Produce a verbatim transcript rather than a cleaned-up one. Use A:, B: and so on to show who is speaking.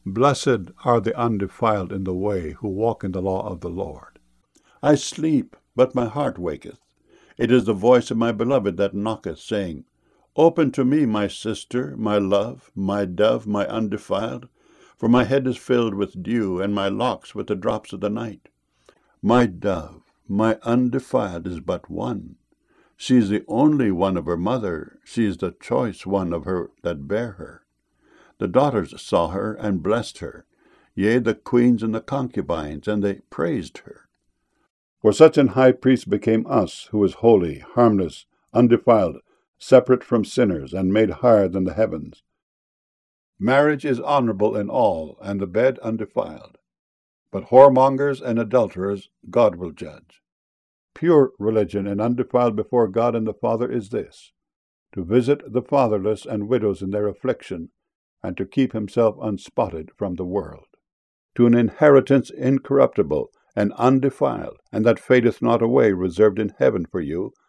A: Blessed are the undefiled in the way, who walk in the law of the Lord. I sleep, but my heart waketh. It is the voice of my beloved that knocketh, saying, Open to me, my sister, my love, my dove, my undefiled, for my head is filled with dew, and my locks with the drops of the night. My dove, my undefiled, is but one. She is the only one of her mother. She is the choice one of her that bare her. The daughters saw her and blessed her, yea, the queens and the concubines, and they praised her. For such an high priest became us, who is holy, harmless, undefiled, separate from sinners, and made higher than the heavens. Marriage is honorable in all, and the bed undefiled. But whoremongers and adulterers God will judge. Pure religion and undefiled before God and the Father is this, to visit the fatherless and widows in their affliction, and to keep himself unspotted from the world. To an inheritance incorruptible and undefiled, and that fadeth not away, reserved in heaven for you,